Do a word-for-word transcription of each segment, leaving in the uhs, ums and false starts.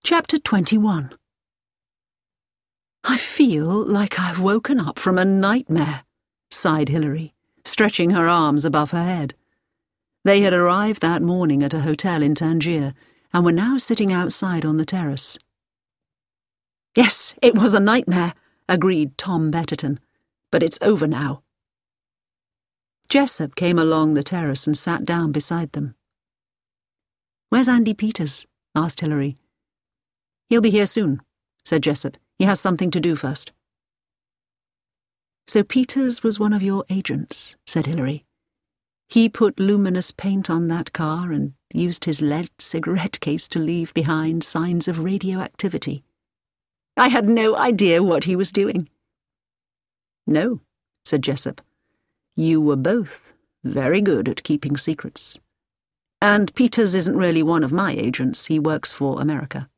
Chapter twenty-one. "I feel like I've woken up from a nightmare," sighed Hilary, stretching her arms above her head. They had arrived that morning at a hotel in Tangier and were now sitting outside on the terrace. "Yes, it was a nightmare," agreed Tom Betterton, "but it's over now." Jessup came along the terrace and sat down beside them. "Where's Andy Peters?" asked Hilary. "He'll be here soon," said Jessup. "He has something to do first." "So Peters was one of your agents," said Hilary. "He put luminous paint on that car and used his lead cigarette case to leave behind signs of radioactivity." "I had no idea what he was doing." "No," said Jessup. "You were both very good at keeping secrets. And Peters isn't really one of my agents. He works for America."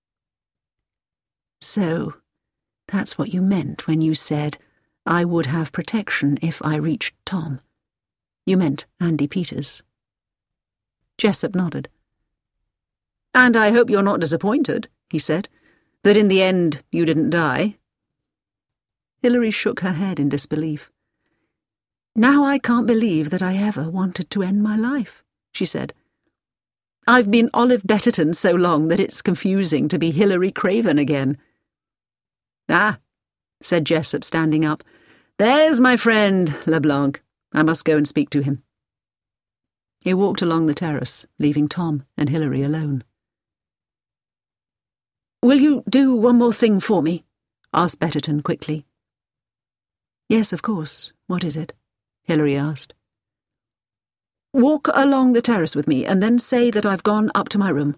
"So, that's what you meant when you said I would have protection if I reached Tom. You meant Andy Peters." Jessup nodded. "And I hope you're not disappointed," he said, "that in the end you didn't die." Hilary shook her head in disbelief. "Now I can't believe that I ever wanted to end my life," she said. "I've been Olive Betterton so long that it's confusing to be Hilary Craven again." "Ah," said Jessup, standing up. "There's my friend, LeBlanc. I must go and speak to him." He walked along the terrace, leaving Tom and Hilary alone. "Will you do one more thing for me?" asked Betterton quickly. "Yes, of course. What is it?" Hilary asked. "Walk along the terrace with me and then say that I've gone up to my room."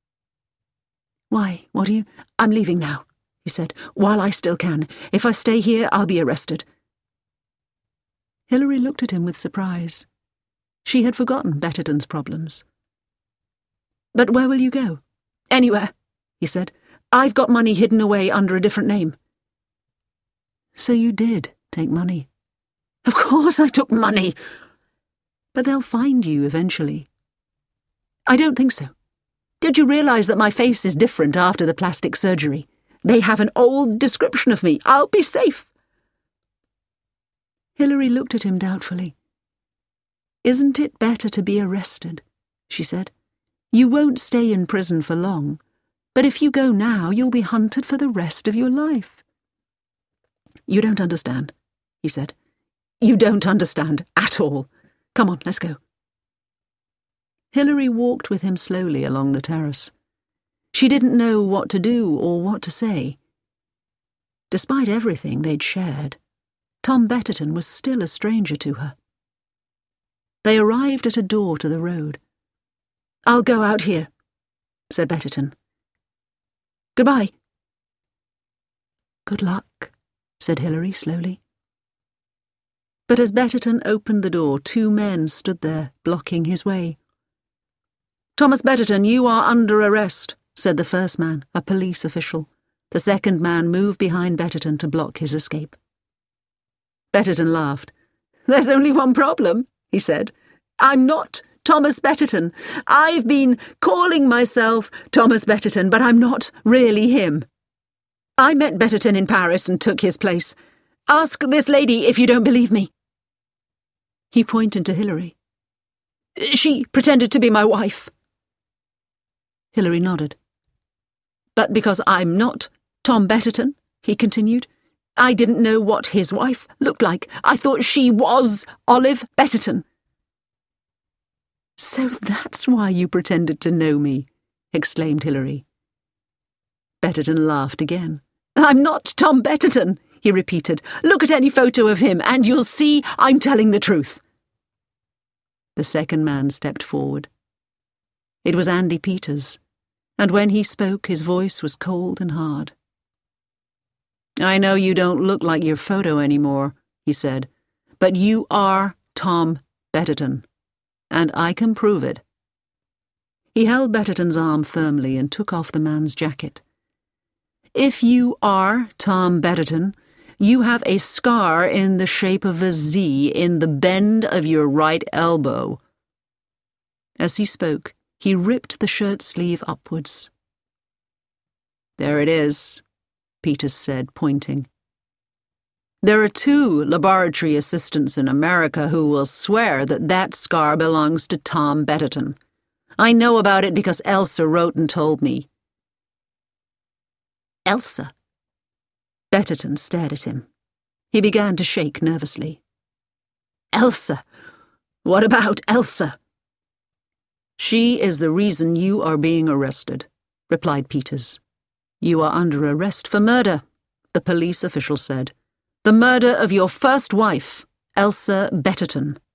"Why, what are you—" "I'm leaving now," he said, "while I still can. If I stay here, I'll be arrested." Hilary looked at him with surprise. She had forgotten Betterton's problems. "But where will you go?" "Anywhere," he said. "I've got money hidden away under a different name." "So you did take money?" "Of course I took money." "But they'll find you eventually." "I don't think so. Don't you realize that my face is different after the plastic surgery? They have an old description of me. I'll be safe." Hilary looked at him doubtfully. "Isn't it better to be arrested?" she said. "You won't stay in prison for long, but if you go now, you'll be hunted for the rest of your life." "You don't understand," he said. "You don't understand at all. Come on, let's go." Hilary walked with him slowly along the terrace. She didn't know what to do or what to say. Despite everything they'd shared, Tom Betterton was still a stranger to her. They arrived at a door to the road. "I'll go out here," said Betterton. "Goodbye." "Good luck," said Hilary slowly. But as Betterton opened the door, two men stood there, blocking his way. "Thomas Betterton, you are under arrest," said the first man, a police official. The second man moved behind Betterton to block his escape. Betterton laughed. "There's only one problem," he said. "I'm not Thomas Betterton. I've been calling myself Thomas Betterton, but I'm not really him. I met Betterton in Paris and took his place. Ask this lady if you don't believe me." He pointed to Hilary. "She pretended to be my wife." Hilary nodded. "But because I'm not Tom Betterton," he continued, "I didn't know what his wife looked like. I thought she was Olive Betterton." "So that's why you pretended to know me," exclaimed Hilary. Betterton laughed again. "I'm not Tom Betterton," he repeated. "Look at any photo of him and you'll see I'm telling the truth." The second man stepped forward. It was Andy Peters, and when he spoke his voice was cold and hard. "I know you don't look like your photo anymore," he said, "but you are Tom Betterton, and I can prove it." He held Betterton's arm firmly and took off the man's jacket. "If you are Tom Betterton, you have a scar in the shape of a Z in the bend of your right elbow." As he spoke, he ripped the shirt sleeve upwards. There it is, Peters said, pointing. There are two laboratory assistants in America who will swear that that scar belongs to Tom Betterton. I know about it because Elsa wrote and told me. Elsa? Betterton stared at him. He began to shake nervously. Elsa? What about Elsa? She is the reason you are being arrested, replied Peters. You are under arrest for murder, the police official said. The murder of your first wife, Elsa Betterton.